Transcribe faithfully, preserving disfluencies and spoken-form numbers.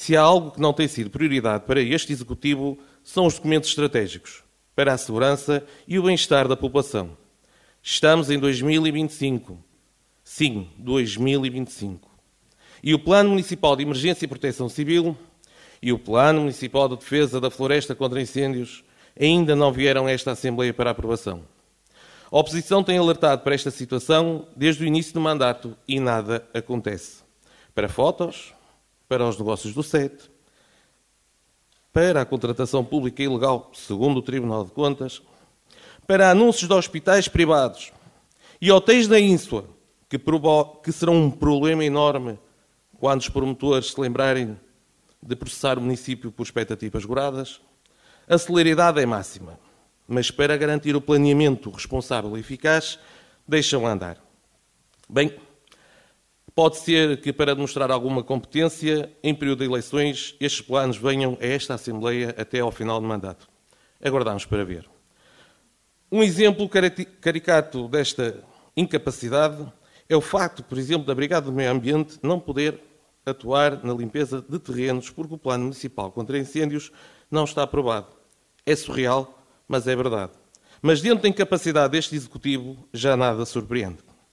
Se há algo que não tem sido prioridade para este Executivo, são os documentos estratégicos para a segurança e o bem-estar da população. Estamos em dois mil e vinte e cinco. Sim, dois mil e vinte e cinco. E o Plano Municipal de Emergência e Proteção Civil e o Plano Municipal de Defesa da Floresta contra Incêndios ainda não vieram a esta Assembleia para aprovação. A oposição tem alertado para esta situação desde o início do mandato e nada acontece. Para fotos, para os negócios do S E T, para a contratação pública ilegal, segundo o Tribunal de Contas, para anúncios de hospitais privados e hotéis da Ínsula, que, que serão um problema enorme quando os promotores se lembrarem de processar o município por expectativas goradas. A celeridade é máxima, mas para garantir o planeamento responsável e eficaz, deixam andar. Bem, pode ser que para demonstrar alguma competência, em período de eleições, estes planos venham a esta Assembleia até ao final do mandato. Aguardamos para ver. Um exemplo caricato desta incapacidade é o facto, por exemplo, da Brigada do Meio Ambiente não poder atuar na limpeza de terrenos porque o Plano Municipal contra Incêndios não está aprovado. É surreal, mas é verdade. Mas dentro da incapacidade deste Executivo, já nada surpreende.